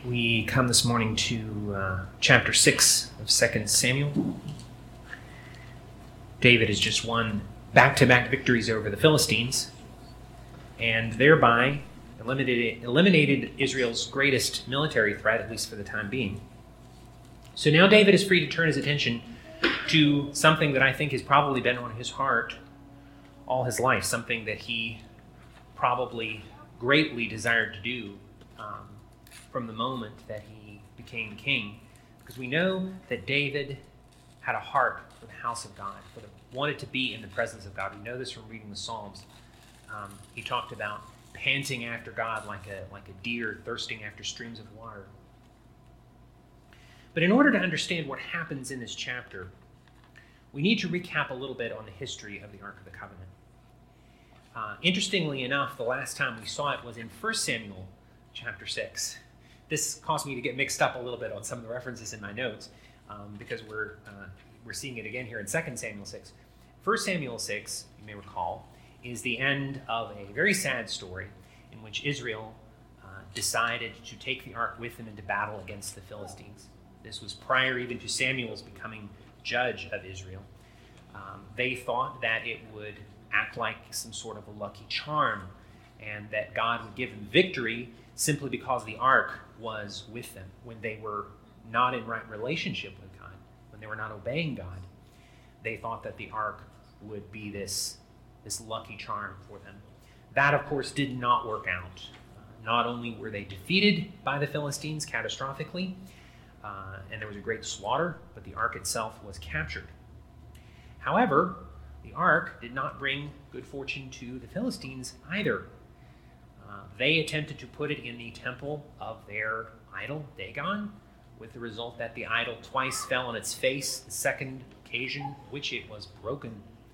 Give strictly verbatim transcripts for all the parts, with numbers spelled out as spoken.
We come this morning to uh, chapter six of Second Samuel. David has just won back-to-back victories over the Philistines and thereby eliminated, eliminated Israel's greatest military threat, at least for the time being. So now David is free to turn his attention to something that I think has probably been on his heart all his life, something that he probably greatly desired to do um, from the moment that he became king, because we know that David had a heart for the house of God, for the, wanted to be in the presence of God. We know this from reading the Psalms. Um, he talked about panting after God like a like a deer thirsting after streams of water. But in order to understand what happens in this chapter, we need to recap a little bit on the history of the Ark of the Covenant. Uh, interestingly enough, the last time we saw it was in First Samuel chapter six. This caused me to get mixed up a little bit on some of the references in my notes um, because we're uh, we're seeing it again here in Second Samuel six. First Samuel six, you may recall, is the end of a very sad story in which Israel uh, decided to take the ark with them into battle against the Philistines. This was prior even to Samuel's becoming judge of Israel. Um, they thought that it would act like some sort of a lucky charm and that God would give them victory simply because the ark was with them when they were not in right relationship with God, when they were not obeying God. They thought that the ark would be this, this lucky charm for them. That, of course, did not work out. Uh, not only were they defeated by the Philistines catastrophically, uh, and there was a great slaughter, but the ark itself was captured. However, the ark did not bring good fortune to the Philistines either. Uh, they attempted to put it in the temple of their idol, Dagon, with the result that the idol twice fell on its face, the second occasion which it was broken.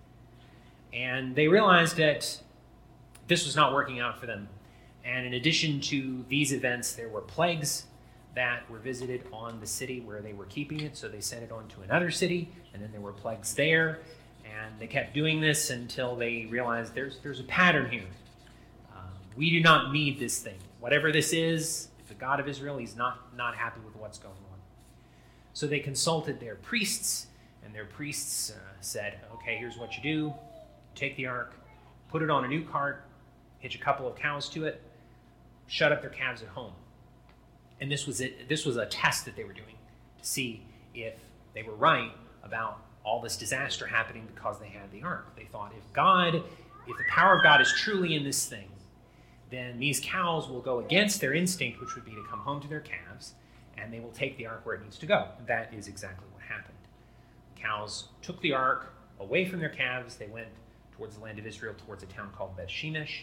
And they realized that this was not working out for them. And in addition to these events, there were plagues that were visited on the city where they were keeping it, so they sent it on to another city, and then there were plagues there, and they kept doing this until they realized there's there's a pattern here. We do not need this thing. Whatever this is, if the God of Israel, he's not, not happy with what's going on. So they consulted their priests, and their priests uh, said, okay, here's what you do. Take the ark, put it on a new cart, hitch a couple of cows to it, shut up their calves at home. And this was it. This was a test that they were doing to see if they were right about all this disaster happening because they had the ark. They thought, if God, if the power of God is truly in this thing, then these cows will go against their instinct, which would be to come home to their calves, and they will take the ark where it needs to go. And that is exactly what happened. The cows took the ark away from their calves. They went towards the land of Israel, towards a town called Beth-Shemesh.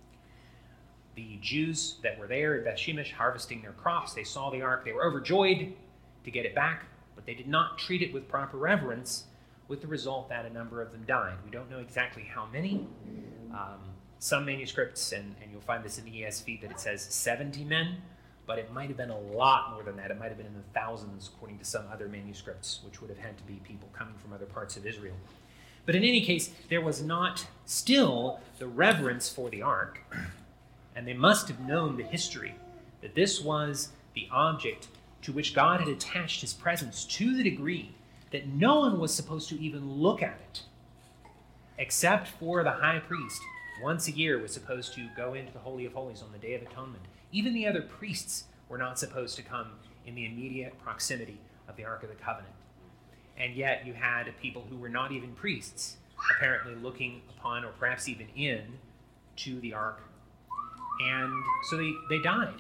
The Jews that were there at Beth-Shemesh harvesting their crops, they saw the ark. They were overjoyed to get it back, but they did not treat it with proper reverence, with the result that a number of them died. We don't know exactly how many. Um, Some manuscripts, and, and you'll find this in the E S V, that it says seventy men, but it might have been a lot more than that. It might have been in the thousands, according to some other manuscripts, which would have had to be people coming from other parts of Israel. But in any case, there was not still the reverence for the ark, and they must have known the history, that this was the object to which God had attached his presence to the degree that no one was supposed to even look at it, except for the high priest. Once a year was supposed to go into the Holy of Holies on the Day of Atonement. Even the other priests were not supposed to come in the immediate proximity of the Ark of the Covenant. And yet you had people who were not even priests, apparently looking upon, or perhaps even in, to the Ark. And so they, they died.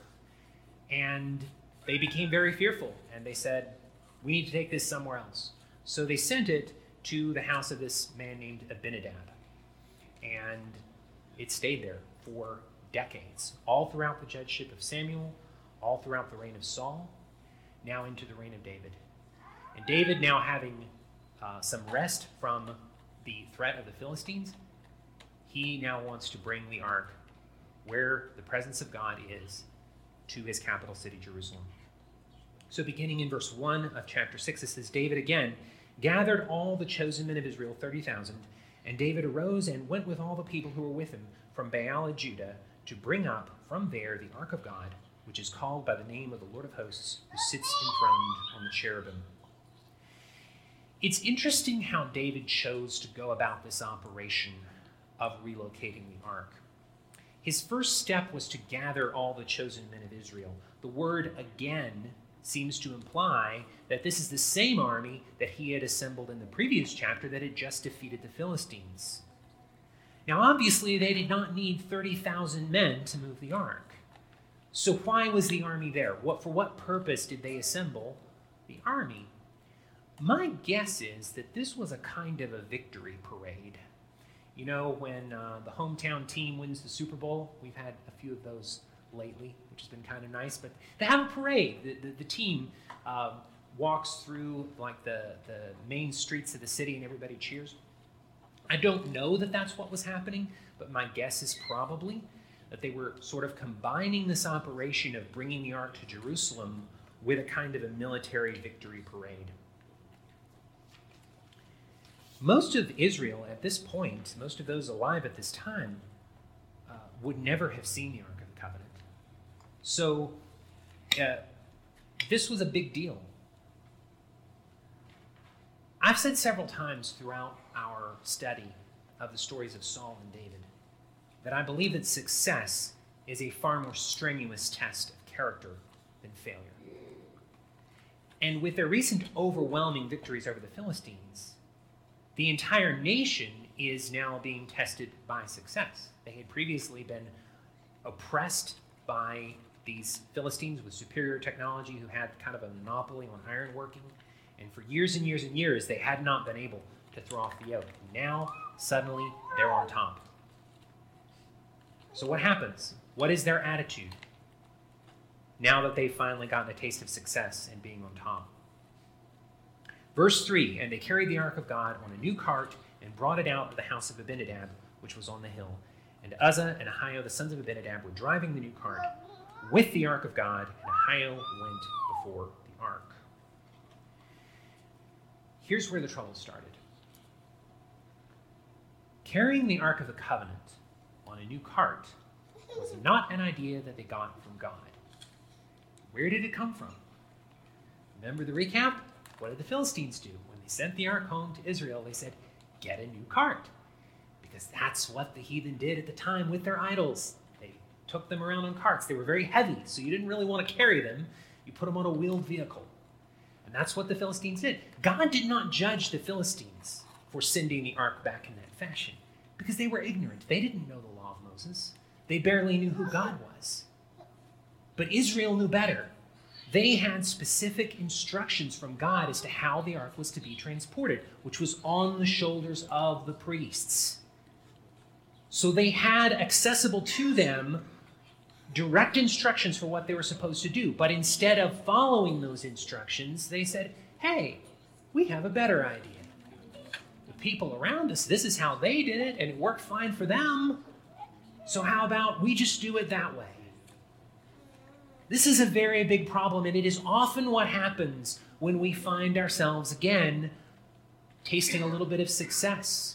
And they became very fearful. And they said, we need to take this somewhere else. So they sent it to the house of this man named Abinadab. And it stayed there for decades, all throughout the judgeship of Samuel, all throughout the reign of Saul, now into the reign of David. And David, now having uh, some rest from the threat of the Philistines, he now wants to bring the ark where the presence of God is to his capital city, Jerusalem. So beginning in verse one of chapter six, it says, David again gathered all the chosen men of Israel, thirty thousand, and David arose and went with all the people who were with him from Baal of Judah to bring up from there the ark of God which is called by the name of the Lord of hosts, who sits enthroned on the cherubim. It's interesting how David chose to go about this operation of relocating the ark. His first step was to gather all the chosen men of Israel. The word again seems to imply that this is the same army that he had assembled in the previous chapter that had just defeated the Philistines. Now, obviously, they did not need thirty thousand men to move the ark. So why was the army there? What, for what purpose did they assemble the army? My guess is that this was a kind of a victory parade. You know, when uh, the hometown team wins the Super Bowl, we've had a few of those lately, which has been kind of nice, but they have a parade. The, the, the team uh, walks through like the, the main streets of the city and everybody cheers. I don't know that that's what was happening, but my guess is probably that they were sort of combining this operation of bringing the ark to Jerusalem with a kind of a military victory parade. Most of Israel at this point, most of those alive at this time, uh, would never have seen the Ark of the Covenant. So uh, this was a big deal. I've said several times throughout our study of the stories of Saul and David that I believe that success is a far more strenuous test of character than failure. And with their recent overwhelming victories over the Philistines, the entire nation is now being tested by success. They had previously been oppressed by these Philistines with superior technology who had kind of a monopoly on ironworking. And for years and years and years, they had not been able to throw off the yoke. Now, suddenly, they're on top. So what happens? What is their attitude now that they've finally gotten a taste of success and being on top? Verse three, and they carried the ark of God on a new cart and brought it out to the house of Abinadab, which was on the hill. And Uzzah and Ahio, the sons of Abinadab, were driving the new cart with the ark of God, and Ahio went before the ark. Here's where the trouble started. Carrying the Ark of the Covenant on a new cart was not an idea that they got from God. Where did it come from? Remember the recap? What did the Philistines do? When they sent the ark home to Israel, they said, get a new cart. Because that's what the heathen did at the time with their idols. They took them around on carts. They were very heavy, so you didn't really want to carry them. You put them on a wheeled vehicle. And that's what the Philistines did. God did not judge the Philistines for sending the ark back in that fashion, because they were ignorant. They didn't know the law of Moses. They barely knew who God was. But Israel knew better. They had specific instructions from God as to how the ark was to be transported, which was on the shoulders of the priests. So they had accessible to them direct instructions for what they were supposed to do. But instead of following those instructions, they said, hey, we have a better idea. The people around us, this is how they did it, and it worked fine for them. So how about we just do it that way? This is a very big problem, and it is often what happens when we find ourselves, again, tasting a little bit of success.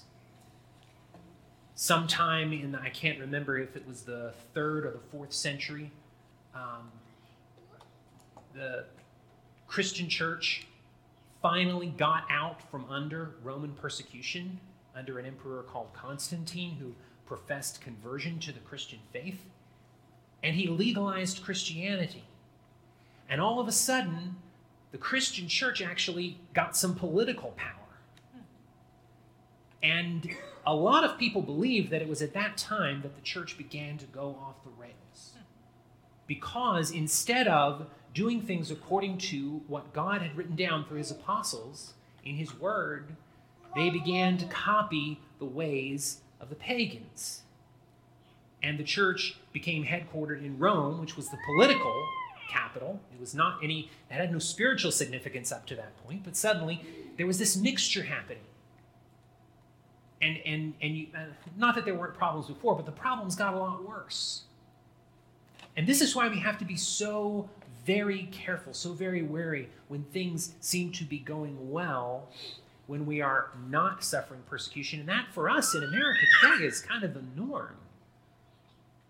Sometime in, the, I can't remember if it was the third or the fourth century, um, the Christian church finally got out from under Roman persecution under an emperor called Constantine, who professed conversion to the Christian faith. And he legalized Christianity. And all of a sudden, the Christian church actually got some political power. And a lot of people believe that it was at that time that the church began to go off the rails. Because instead of doing things according to what God had written down through his apostles in his word, they began to copy the ways of the pagans. And the church became headquartered in Rome, which was the political capital. It was not any, it had no spiritual significance up to that point, but suddenly there was this mixture happening. And, and, and you, uh, not that there weren't problems before, but the problems got a lot worse. And this is why we have to be so very careful, so very wary when things seem to be going well, when we are not suffering persecution. And that for us in America today is kind of the norm.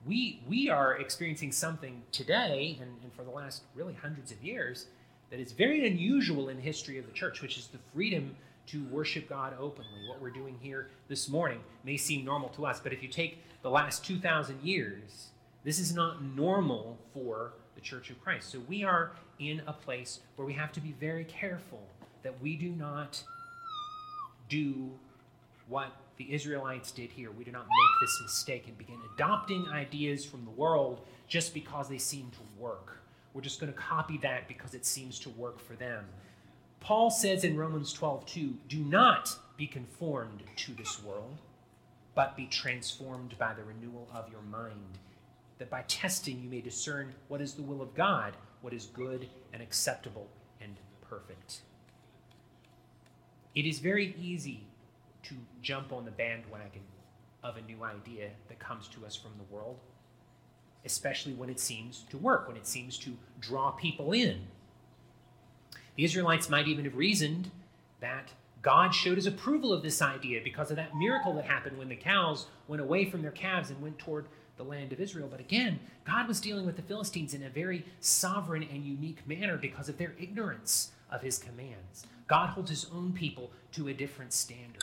we we are experiencing something today, and, and for the last really hundreds of years, that is very unusual in the history of the church, which is the freedom to worship God openly. What we're doing here this morning may seem normal to us, but if you take the last two thousand years, this is not normal for the Church of Christ. So we are in a place where we have to be very careful that we do not do what the Israelites did here. We do not make this mistake and begin adopting ideas from the world just because they seem to work. We're just going to copy that because it seems to work for them. Paul says in Romans twelve two, do not be conformed to this world, but be transformed by the renewal of your mind, that by testing you may discern what is the will of God, what is good and acceptable and perfect. It is very easy to jump on the bandwagon of a new idea that comes to us from the world, especially when it seems to work, when it seems to draw people in. The Israelites might even have reasoned that God showed his approval of this idea because of that miracle that happened when the cows went away from their calves and went toward the land of Israel. But again, God was dealing with the Philistines in a very sovereign and unique manner because of their ignorance of his commands. God holds his own people to a different standard.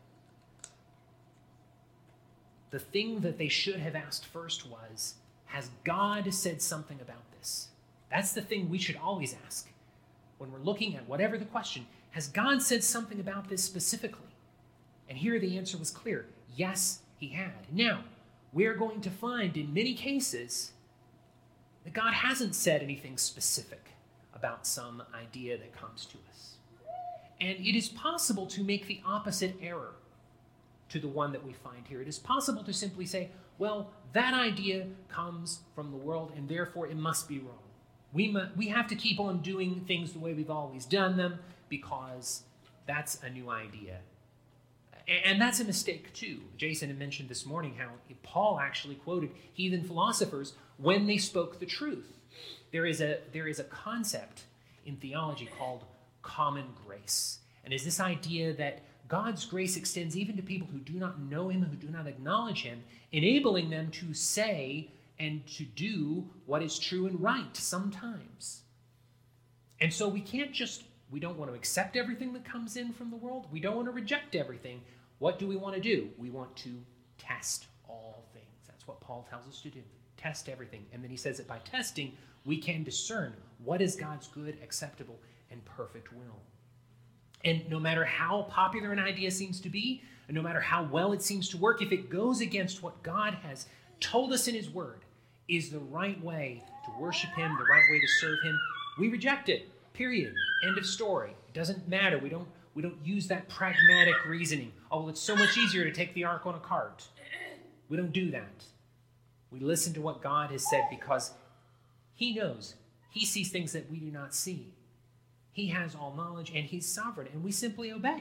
The thing that they should have asked first was, has God said something about this? That's the thing we should always ask when we're looking at whatever the question. Has God said something about this specifically? And here the answer was clear. Yes, he had. Now, we're going to find in many cases that God hasn't said anything specific about some idea that comes to us. And it is possible to make the opposite error to the one that we find here. It is possible to simply say, well, that idea comes from the world and therefore it must be wrong. We, mu- we have to keep on doing things the way we've always done them because that's a new idea. And that's a mistake too. Jason had mentioned this morning how Paul actually quoted heathen philosophers when they spoke the truth. There is a, there is a concept in theology called common grace. And is this idea that God's grace extends even to people who do not know him, who do not acknowledge him, enabling them to say and to do what is true and right sometimes. And so we can't just, we don't want to accept everything that comes in from the world. We don't want to reject everything. What do we want to do? We want to test all things. That's what Paul tells us to do. Test everything. And then he says that by testing, we can discern what is God's good, acceptable, and perfect will. And no matter how popular an idea seems to be, and no matter how well it seems to work, if it goes against what God has told us in his word is the right way to worship him, the right way to serve him, we reject it. Period. End of story. It doesn't matter. We don't we don't use that pragmatic reasoning. Oh, well, it's so much easier to take the ark on a cart. We don't do that. We listen to what God has said because he knows. He sees things that we do not see. He has all knowledge and he's sovereign, and we simply obey.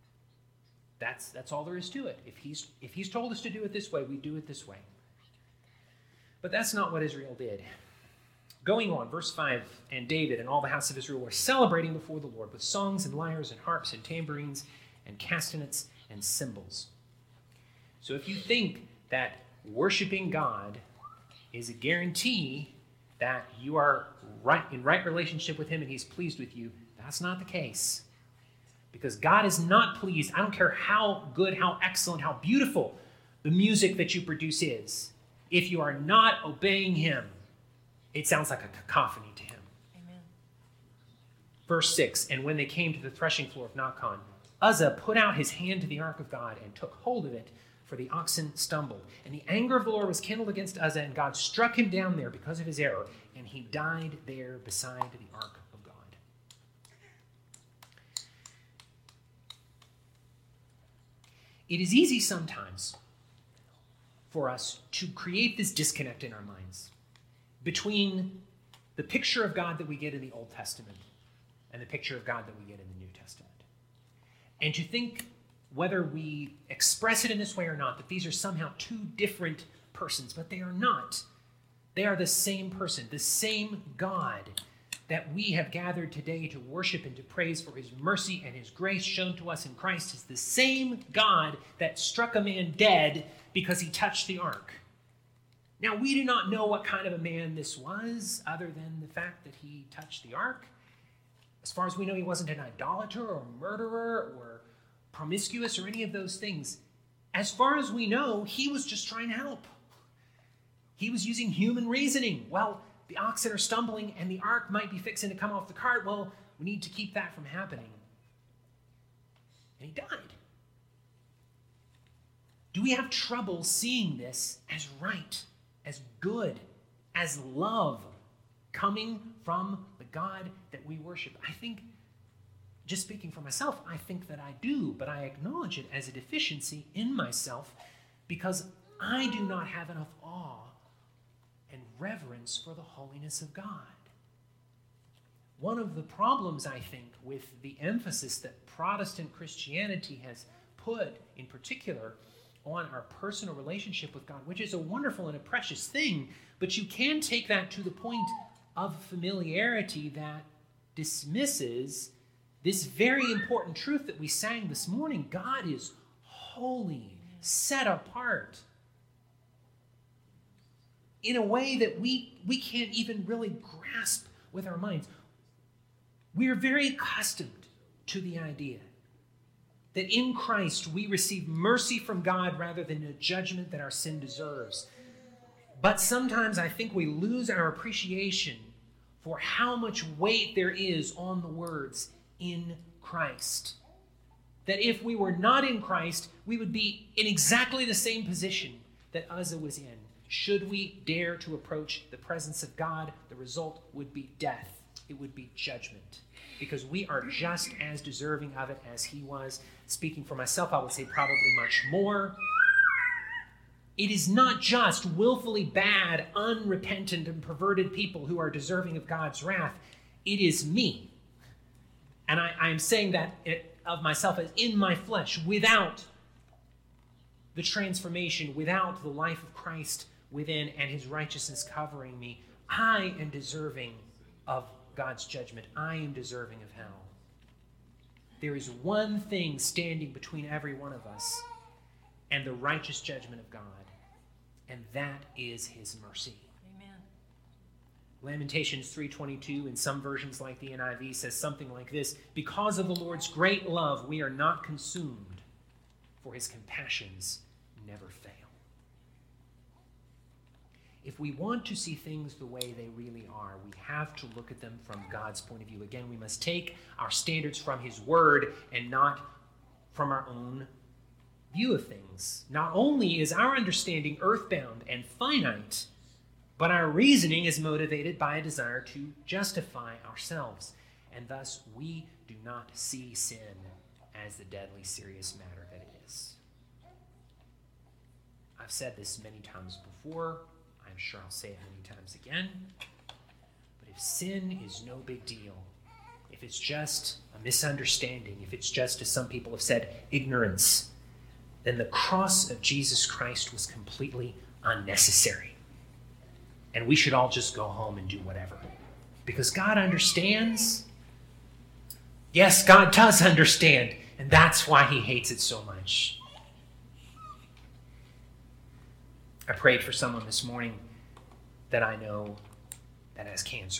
That's that's all there is to it. If he's if he's told us to do it this way, we do it this way. But that's not what Israel did. Going on, verse five, and David and all the house of Israel were celebrating before the Lord with songs and lyres and harps and tambourines and castanets and cymbals. So if you think that worshiping God is a guarantee that you are right in right relationship with him and he's pleased with you, that's not the case. Because God is not pleased. I don't care how good, how excellent, how beautiful the music that you produce is. If you are not obeying him, it sounds like a cacophony to him. Amen. Verse six, and when they came to the threshing floor of Nacon, Uzzah put out his hand to the ark of God and took hold of it, for the oxen stumbled. And the anger of the Lord was kindled against Uzzah, and God struck him down there because of his error, and he died there beside the ark of God. It is easy sometimes for us to create this disconnect in our minds between the picture of God that we get in the Old Testament and the picture of God that we get in the New Testament. And to think, whether we express it in this way or not, that these are somehow two different persons, but they are not. They are the same person, the same God that we have gathered today to worship and to praise for his mercy and his grace shown to us in Christ is the same God that struck a man dead because he touched the ark. Now, we do not know what kind of a man this was, other than the fact that he touched the ark. As far as we know, he wasn't an idolater or murderer or promiscuous or any of those things. As far as we know, he was just trying to help. He was using human reasoning. Well, the oxen are stumbling and the ark might be fixing to come off the cart. Well, we need to keep that from happening. And he died. Do we have trouble seeing this as right, as good, as love coming from the God that we worship? I think, just speaking for myself, I think that I do, but I acknowledge it as a deficiency in myself because I do not have enough awe and reverence for the holiness of God. One of the problems, I think, with the emphasis that Protestant Christianity has put, in particular, on our personal relationship with God, which is a wonderful and a precious thing, but you can take that to the point of familiarity that dismisses this very important truth that we sang this morning. God is holy, set apart, in a way that we, we can't even really grasp with our minds. We are very accustomed to the idea that in Christ we receive mercy from God rather than a judgment that our sin deserves. But sometimes I think we lose our appreciation for how much weight there is on the words in Christ. That if we were not in Christ, we would be in exactly the same position that Uzzah was in. Should we dare to approach the presence of God, the result would be death. It would be judgment. Because we are just as deserving of it as he was. Speaking for myself, I would say probably much more. It is not just willfully bad, unrepentant, and perverted people who are deserving of God's wrath. It is me. And I, I am saying that it, of myself as in my flesh, without the transformation, without the life of Christ within and his righteousness covering me, I am deserving of God's judgment. I am deserving of hell. There is one thing standing between every one of us and the righteous judgment of God, and that is his mercy. Amen. Lamentations three twenty-two, in some versions like the N I V, says something like this: because of the Lord's great love, we are not consumed, for his compassions never fail. If we want to see things the way they really are, we have to look at them from God's point of view. Again, we must take our standards from his word and not from our own view of things. Not only is our understanding earthbound and finite, but our reasoning is motivated by a desire to justify ourselves. And thus, we do not see sin as the deadly serious matter that it is. I've said this many times before. I'm sure I'll say it many times again. But if sin is no big deal, if it's just a misunderstanding, if it's just, as some people have said, ignorance, then the cross of Jesus Christ was completely unnecessary. And we should all just go home and do whatever. Because God understands. Yes, God does understand. And that's why he hates it so much. I prayed for someone this morning that I know that has cancer.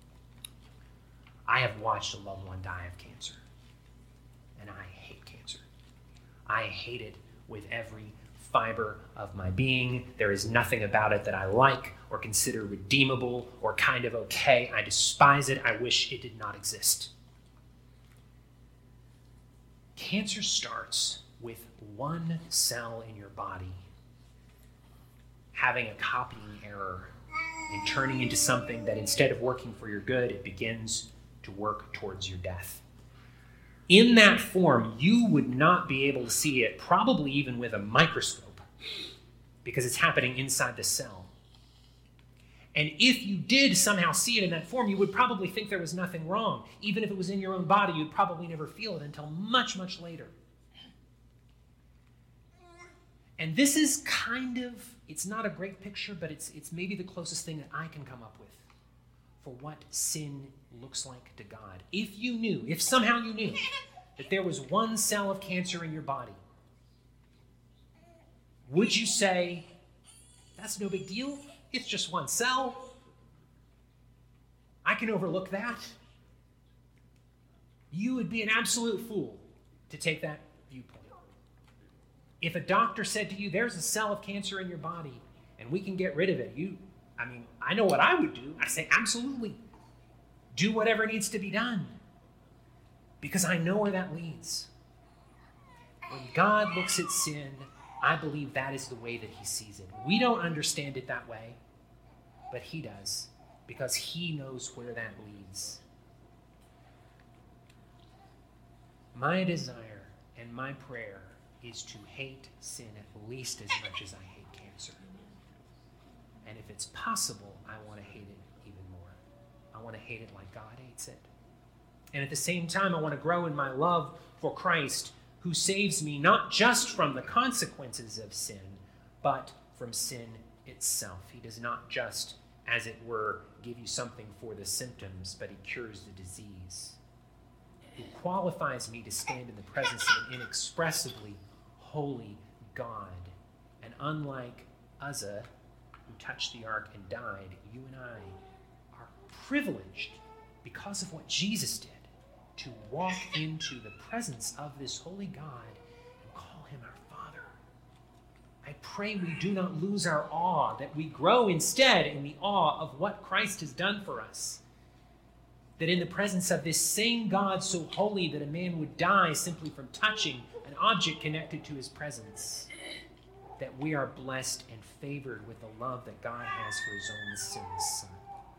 I have watched a loved one die of cancer. And I hate cancer. I hate it with every fiber of my being. There is nothing about it that I like or consider redeemable or kind of okay. I despise it. I wish it did not exist. Cancer starts with one cell in your body having a copying error and turning into something that instead of working for your good, it begins to work towards your death. In that form, you would not be able to see it, probably even with a microscope, because it's happening inside the cell. And if you did somehow see it in that form, you would probably think there was nothing wrong. Even if it was in your own body, you'd probably never feel it until much, much later. And this is kind of, it's not a great picture, but it's it's maybe the closest thing that I can come up with for what sin looks like to God. If you knew, if somehow you knew that there was one cell of cancer in your body, would you say, That's no big deal. It's just one cell. I can overlook that. You would be an absolute fool to take that viewpoint. If a doctor said to you, there's a cell of cancer in your body and we can get rid of it, you, I mean, I know what I would do. I say, absolutely. Do whatever needs to be done. Because I know where that leads. When God looks at sin, I believe that is the way that he sees it. We don't understand it that way, but he does, because he knows where that leads. My desire and my prayer is to hate sin at least as much as I hate cancer. And if it's possible, I want to hate it even more. I want to hate it like God hates it. And at the same time, I want to grow in my love for Christ, who saves me not just from the consequences of sin, but from sin itself. He does not just, as it were, give you something for the symptoms, but he cures the disease. He qualifies me to stand in the presence of an inexpressibly holy God. And unlike Uzzah, who touched the ark and died, you and I are privileged, because of what Jesus did, to walk into the presence of this holy God and call him our Father. I pray we do not lose our awe, that we grow instead in the awe of what Christ has done for us. That in the presence of this same God so holy that a man would die simply from touching an object connected to his presence, that we are blessed and favored with the love that God has for his own sinless Son.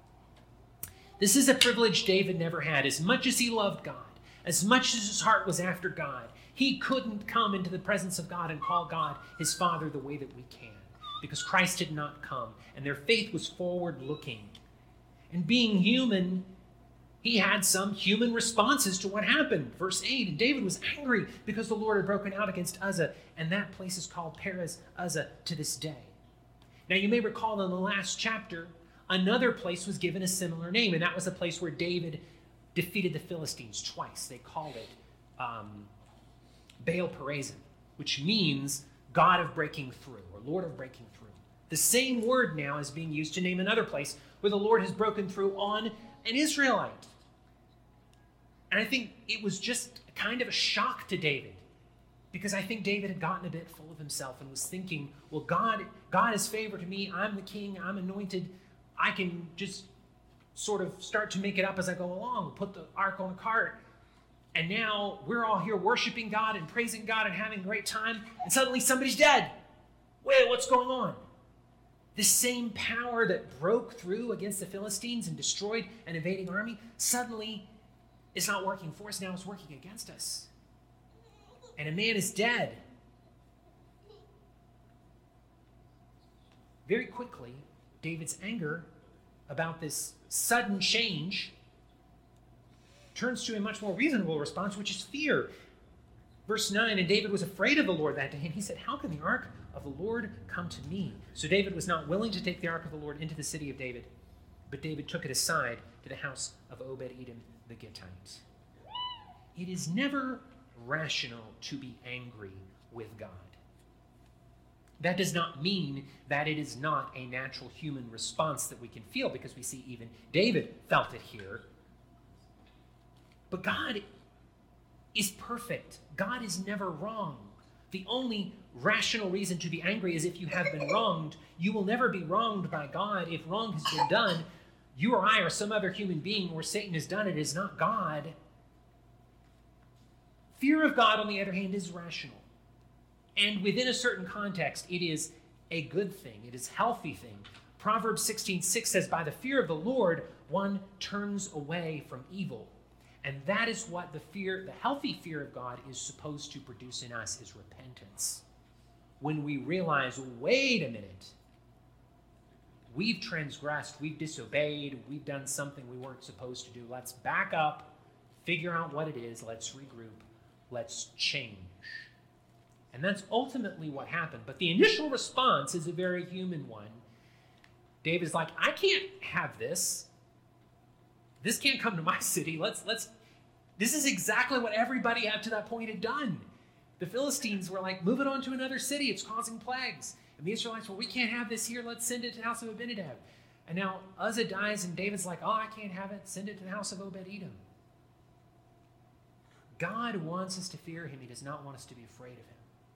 This is a privilege David never had. As much as he loved God, as much as his heart was after God, he couldn't come into the presence of God and call God his Father the way that we can, because Christ had not come, and their faith was forward-looking. And being human, he had some human responses to what happened. Verse eight, and David was angry because the Lord had broken out against Uzzah, and that place is called Perez Uzzah to this day. Now you may recall in the last chapter, another place was given a similar name, and that was a place where David defeated the Philistines twice. They called it um, Baal Perazim, which means God of breaking through, or Lord of breaking through. The same word now is being used to name another place where the Lord has broken through on an Israelite. And I think it was just kind of a shock to David, because I think David had gotten a bit full of himself and was thinking, well, God, God is favored to me. I'm the king. I'm anointed. I can just sort of start to make it up as I go along, put the ark on a cart. And now we're all here worshiping God and praising God and having a great time, and suddenly somebody's dead. Wait, what's going on? This same power that broke through against the Philistines and destroyed an invading army suddenly is not working for us. Now it's working against us. And a man is dead. Very quickly, David's anger about this sudden change turns to a much more reasonable response, which is fear. Verse nine, and David was afraid of the Lord that day, and he said, how can the ark of the Lord come to me? So David was not willing to take the ark of the Lord into the city of David, but David took it aside to the house of Obed-Edom the Gittite. It is never rational to be angry with God. That does not mean that it is not a natural human response that we can feel, because we see even David felt it here. But God is perfect. God is never wrong. The only rational reason to be angry is if you have been wronged. You will never be wronged by God. If wrong has been done, you or I or some other human being where Satan has done it is not God. Fear of God, on the other hand, is rational. And within a certain context, it is a good thing. It is a healthy thing. Proverbs sixteen six says, by the fear of the Lord, one turns away from evil. And that is what the fear, the healthy fear of God is supposed to produce in us, is repentance. When we realize, wait a minute, we've transgressed, we've disobeyed, we've done something we weren't supposed to do. Let's back up, figure out what it is, let's regroup, let's change. And that's ultimately what happened. But the initial response is a very human one. David's like, I can't have this. This can't come to my city. Let's, let's, this is exactly what everybody up to that point had done. The Philistines were like, move it on to another city. It's causing plagues. And the Israelites, well, we can't have this here. Let's send it to the house of Abinadab. And now Uzzah dies, and David's like, oh, I can't have it. Send it to the house of Obed-Edom. God wants us to fear him. He does not want us to be afraid of him.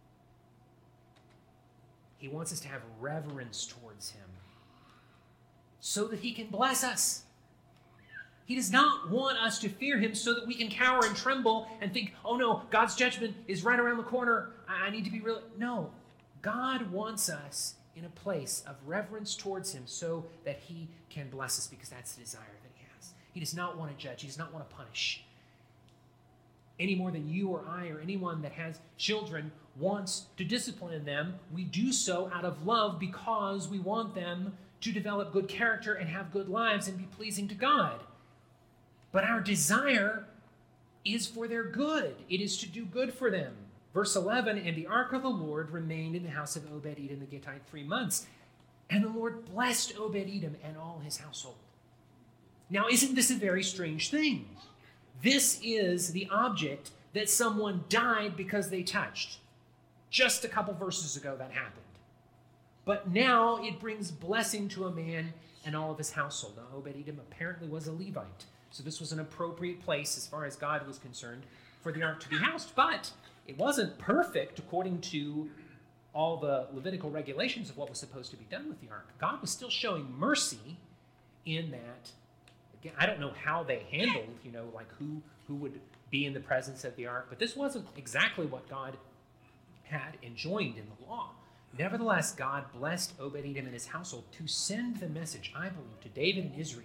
He wants us to have reverence towards him so that he can bless us. He does not want us to fear him so that we can cower and tremble and think, oh no, God's judgment is right around the corner. I, I need to be real. No, God wants us in a place of reverence towards him so that he can bless us, because that's the desire that he has. He does not want to judge. He does not want to punish. Any more than you or I or anyone that has children wants to discipline them. We do so out of love because we want them to develop good character and have good lives and be pleasing to God. But our desire is for their good. It is to do good for them. Verse eleven, and the ark of the Lord remained in the house of Obed-Edom the Gittite three months. And the Lord blessed Obed-Edom and all his household. Now, isn't this a very strange thing? This is the object that someone died because they touched. Just a couple verses ago that happened. But now it brings blessing to a man and all of his household. Now, Obed-Edom apparently was a Levite, so this was an appropriate place as far as God was concerned for the ark to be housed. But it wasn't perfect according to all the Levitical regulations of what was supposed to be done with the ark. God was still showing mercy in that. Again, I don't know how they handled, you know, like who, who would be in the presence of the ark, but this wasn't exactly what God had enjoined in the law. Nevertheless, God blessed Obed-Edom and his household to send the message, I believe, to David and Israel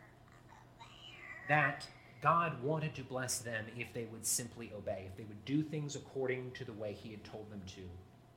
that God wanted to bless them if they would simply obey, if they would do things according to the way he had told them to.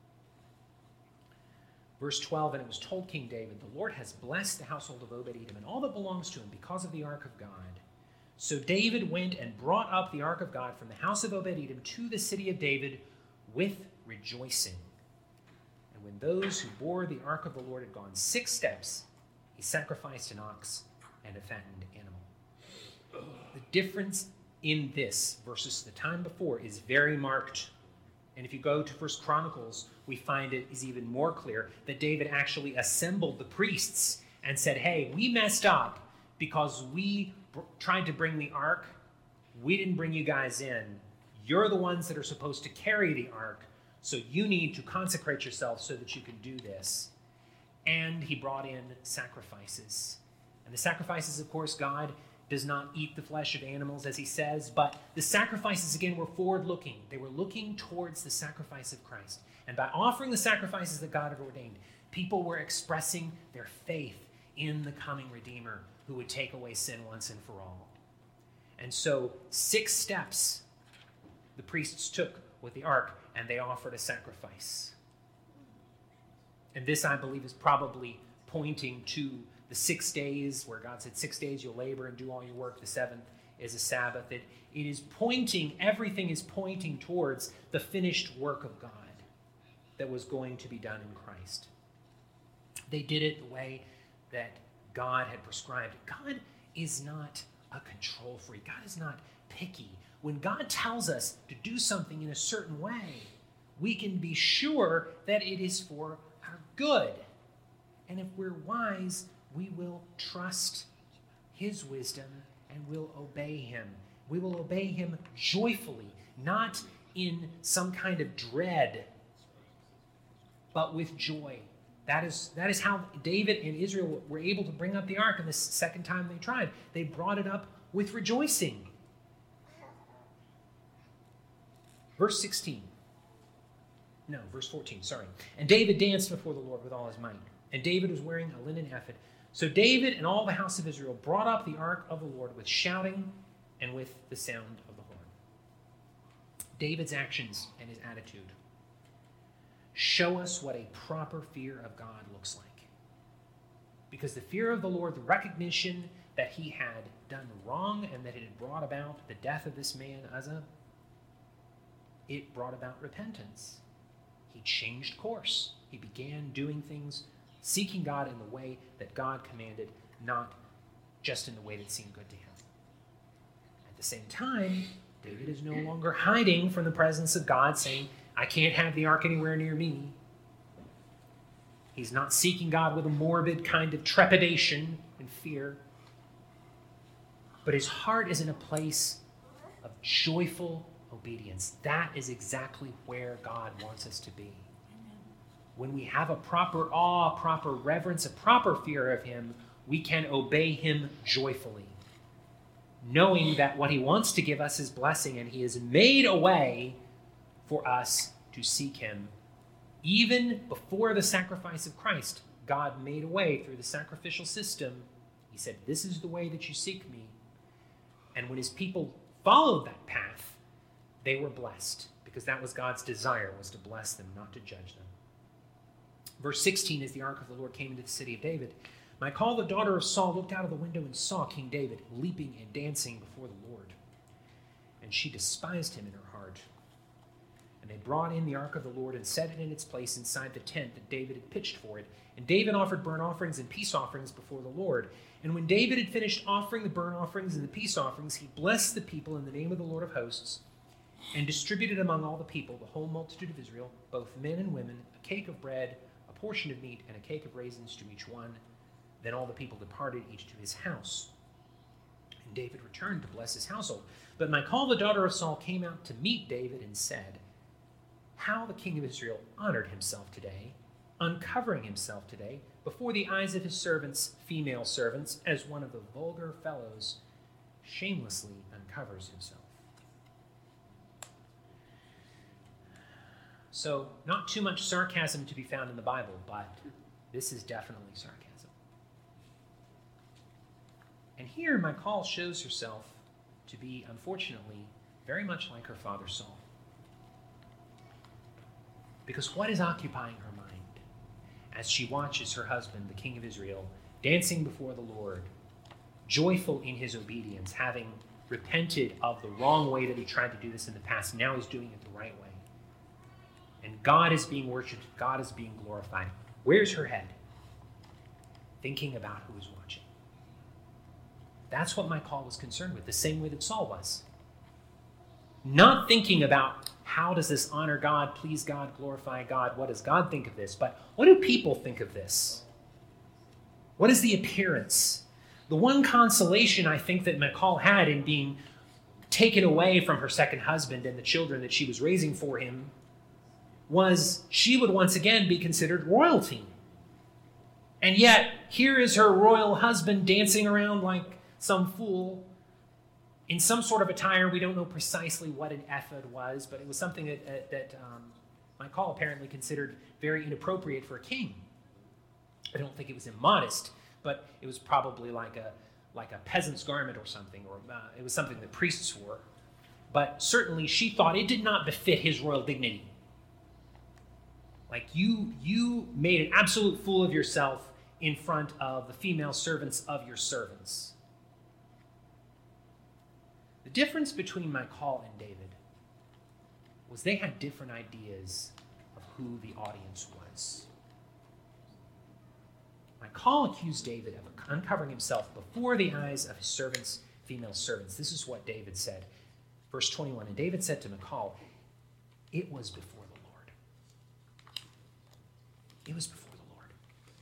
Verse twelve, and it was told King David, the Lord has blessed the household of Obed-Edom and all that belongs to him because of the ark of God. So David went and brought up the ark of God from the house of Obed-Edom to the city of David with rejoicing. And when those who bore the ark of the Lord had gone six steps, he sacrificed an ox and a fattened animal. The difference in this versus the time before is very marked. And if you go to First Chronicles, we find it is even more clear that David actually assembled the priests and said, hey, we messed up because we br- tried to bring the ark. We didn't bring you guys in. You're the ones that are supposed to carry the ark, so you need to consecrate yourself so that you can do this. And he brought in sacrifices. And the sacrifices, of course, God does not eat the flesh of animals, as he says, but the sacrifices, again, were forward-looking. They were looking towards the sacrifice of Christ. And by offering the sacrifices that God had ordained, people were expressing their faith in the coming Redeemer who would take away sin once and for all. And so six steps the priests took with the ark, and they offered a sacrifice. And this, I believe, is probably pointing to the six days where God said, six days you'll labor and do all your work. The seventh is a Sabbath. It, it is pointing, everything is pointing towards the finished work of God that was going to be done in Christ. They did it the way that God had prescribed. God is not a control freak. God is not picky. When God tells us to do something in a certain way, we can be sure that it is for our good. And if we're wise, we will trust his wisdom and will obey him. We will obey him joyfully, not in some kind of dread, but with joy. That is, that is how David and Israel were able to bring up the ark, and the second time they tried, they brought it up with rejoicing. Verse sixteen. No, verse fourteen, sorry. And David danced before the Lord with all his might. And David was wearing a linen ephod. So David and all the house of Israel brought up the ark of the Lord with shouting and with the sound of the horn. David's actions and his attitude show us what a proper fear of God looks like. Because the fear of the Lord, the recognition that he had done wrong and that it had brought about the death of this man, Uzzah, it brought about repentance. He changed course. He began doing things, seeking God in the way that God commanded, not just in the way that seemed good to him. At the same time, David is no longer hiding from the presence of God, saying, I can't have the ark anywhere near me. He's not seeking God with a morbid kind of trepidation and fear. But his heart is in a place of joyful obedience. That is exactly where God wants us to be. When we have a proper awe, a proper reverence, a proper fear of him, we can obey him joyfully, knowing that what he wants to give us is blessing, and he has made a way for us to seek him. Even before the sacrifice of Christ, God made a way through the sacrificial system. He said, this is the way that you seek me. And when his people followed that path, they were blessed, because that was God's desire, was to bless them, not to judge them. Verse sixteen, as the ark of the Lord came into the city of David, Michal, the daughter of Saul, looked out of the window and saw King David leaping and dancing before the Lord. And she despised him in her heart. And they brought in the ark of the Lord and set it in its place inside the tent that David had pitched for it. And David offered burnt offerings and peace offerings before the Lord. And when David had finished offering the burnt offerings and the peace offerings, he blessed the people in the name of the Lord of hosts, and distributed among all the people, the whole multitude of Israel, both men and women, a cake of bread, a portion of meat, and a cake of raisins to each one. Then all the people departed, each to his house. And David returned to bless his household. But Michal, the daughter of Saul, came out to meet David and said, how the king of Israel honored himself today, uncovering himself today, before the eyes of his servants, female servants, as one of the vulgar fellows shamelessly uncovers himself. So, not too much sarcasm to be found in the Bible, but this is definitely sarcasm. And here, Michal shows herself to be, unfortunately, very much like her father Saul. Because what is occupying her mind as she watches her husband, the king of Israel, dancing before the Lord, joyful in his obedience, having repented of the wrong way that he tried to do this in the past, now he's doing it the right way. And God is being worshipped, God is being glorified. Where's her head? Thinking about who is watching. That's what Michal was concerned with, the same way that Saul was. Not thinking about how does this honor God, please God, glorify God, what does God think of this, but what do people think of this? What is the appearance? The one consolation I think that Michal had in being taken away from her second husband and the children that she was raising for him was she would once again be considered royalty. And yet, here is her royal husband dancing around like some fool in some sort of attire. We don't know precisely what an ephod was, but it was something that, uh, that um, Michal apparently considered very inappropriate for a king. I don't think it was immodest, but it was probably like a like a peasant's garment or something, or uh, it was something that priests wore. But certainly she thought it did not befit his royal dignity. Like you, you made an absolute fool of yourself in front of the female servants of your servants. The difference between Michal and David was they had different ideas of who the audience was. Michal accused David of uncovering himself before the eyes of his servants, female servants. This is what David said. Verse twenty-one, and David said to Michal, it was before the Lord. It was before the Lord.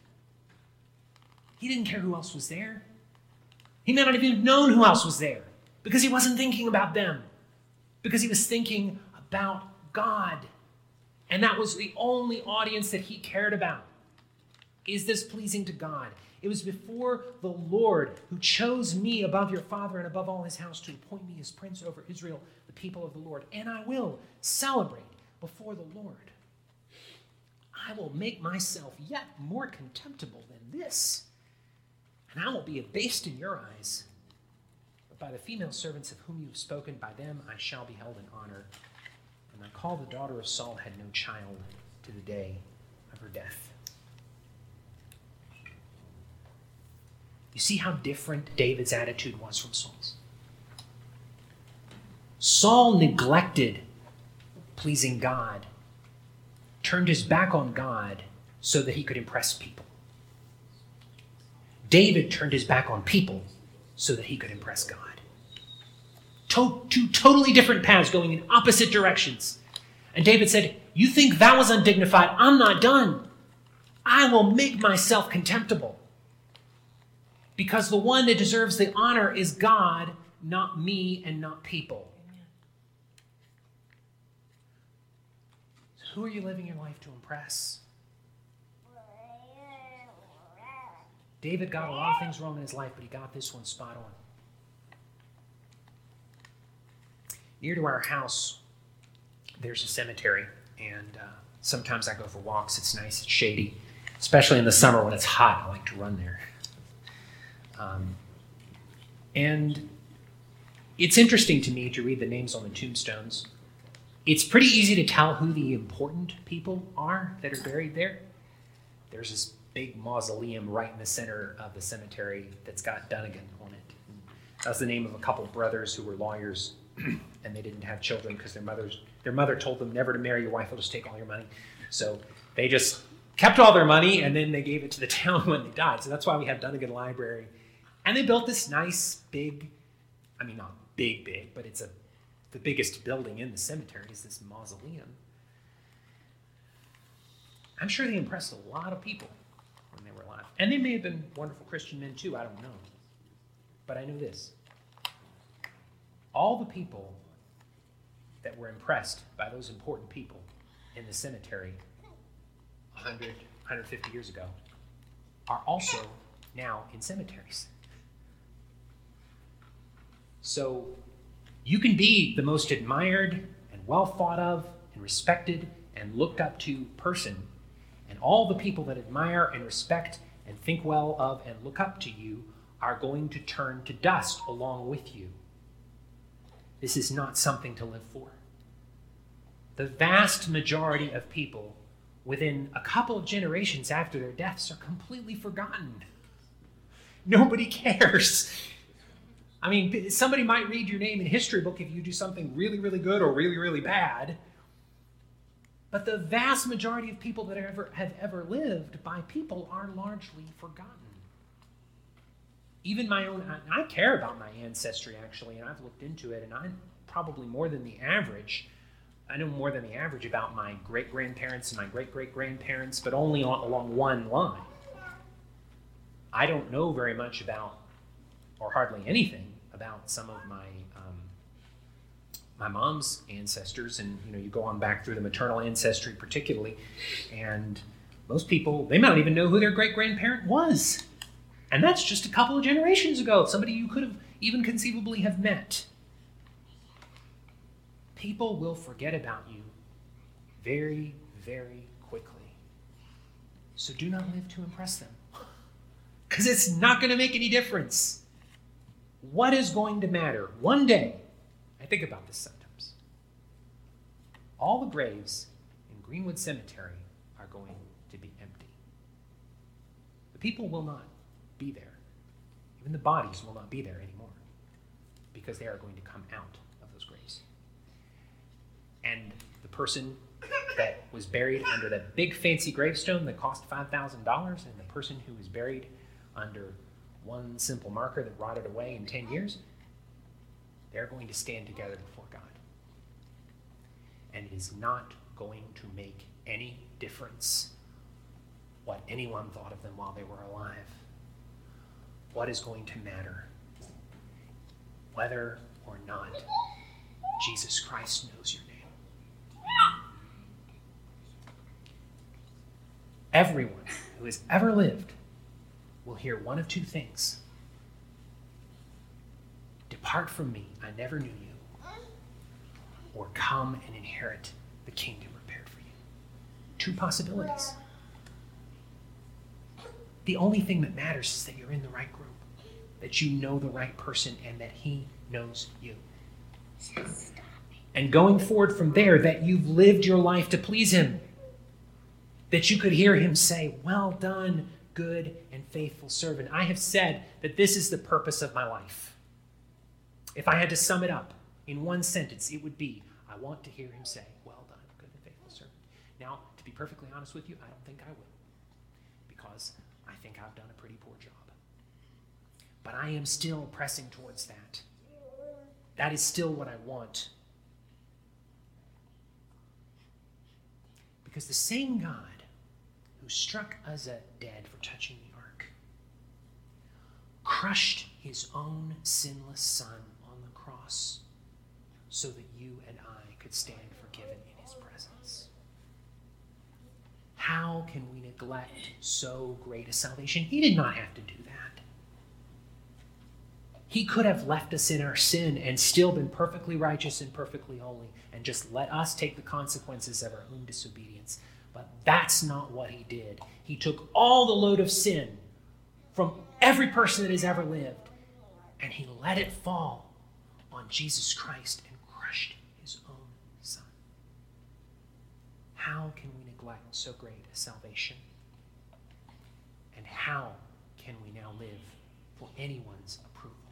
He didn't care who else was there. He may not have even known who else was there because he wasn't thinking about them, because he was thinking about God. And that was the only audience that he cared about. Is this pleasing to God? It was before the Lord who chose me above your father and above all his house to appoint me as prince over Israel, the people of the Lord. And I will celebrate before the Lord. I will make myself yet more contemptible than this, and I will be abased in your eyes. But by the female servants of whom you have spoken, by them I shall be held in honor. And Michal, the daughter of Saul, had no child to the day of her death. You see how different David's attitude was from Saul's? Saul neglected pleasing God, turned his back on God so that he could impress people. David turned his back on people so that he could impress God. To- two totally different paths going in opposite directions. And David said, you think that was undignified? I'm not done. I will make myself contemptible, because the one that deserves the honor is God, not me and not people. So who are you living your life to impress? David got a lot of things wrong in his life, but he got this one spot on. Near to our house, there's a cemetery, and uh, sometimes I go for walks. It's nice, it's shady, especially in the summer when it's hot. I like to run there. Um, and it's interesting to me to read the names on the tombstones. It's pretty easy to tell who the important people are that are buried there. There's this big mausoleum right in the center of the cemetery that's got Dunnigan on it. And that's the name of a couple of brothers who were lawyers, and they didn't have children because their mothers, their mother told them never to marry your wife, will just take all your money. So they just kept all their money, and then they gave it to the town when they died. So that's why we have Dunnigan Library. And they built this nice, big, I mean, not big, big, but it's a the biggest building in the cemetery is this mausoleum. I'm sure they impressed a lot of people when they were alive. And they may have been wonderful Christian men too, I don't know. But I know this. All the people that were impressed by those important people in the cemetery one hundred, one hundred fifty years ago are also now in cemeteries. So you can be the most admired and well thought of and respected and looked up to person, and all the people that admire and respect and think well of and look up to you are going to turn to dust along with you. This is not something to live for. The vast majority of people within a couple of generations after their deaths are completely forgotten. Nobody cares. I mean, somebody might read your name in a history book if you do something really, really good or really, really bad. But the vast majority of people that ever, have ever lived by people are largely forgotten. Even my own, I, I care about my ancestry, actually, and I've looked into it, and I'm probably more than the average. I know more than the average about my great-grandparents and my great-great-grandparents, but only on, along one line. I don't know very much about, or hardly anything, about some of my um, my mom's ancestors, and you know, you go on back through the maternal ancestry particularly, and most people, they might not even know who their great-grandparent was. And that's just a couple of generations ago, somebody you could have even conceivably have met. People will forget about you very, very quickly. So do not live to impress them, because it's not going to make any difference. What is going to matter? One day, I think about this sometimes, all the graves in Greenwood Cemetery are going to be empty. The people will not be there. Even the bodies will not be there anymore, because they are going to come out of those graves. And the person that was buried under that big fancy gravestone that cost five thousand dollars, and the person who was buried under one simple marker that rotted away in ten years, they're going to stand together before God. And it is not going to make any difference what anyone thought of them while they were alive. What is going to matter? Whether or not Jesus Christ knows your name. Everyone who has ever lived will hear one of two things. Depart from me, I never knew you. Or come and inherit the kingdom prepared for you. Two possibilities. The only thing that matters is that you're in the right group, that you know the right person, and that he knows you. And going forward from there, that you've lived your life to please him, that you could hear him say, well done, good and faithful servant. I have said that this is the purpose of my life. If I had to sum it up in one sentence, it would be, I want to hear him say, well done, good and faithful servant. Now, to be perfectly honest with you, I don't think I will, because I think I've done a pretty poor job. But I am still pressing towards that. That is still what I want. Because the same God who who struck Uzzah dead for touching the ark, crushed his own sinless son on the cross so that you and I could stand forgiven in his presence. How can we neglect so great a salvation? He did not have to do that. He could have left us in our sin and still been perfectly righteous and perfectly holy and just let us take the consequences of our own disobedience. But that's not what he did. He took all the load of sin from every person that has ever lived, and he let it fall on Jesus Christ and crushed his own son. How can we neglect so great a salvation? And how can we now live for anyone's approval?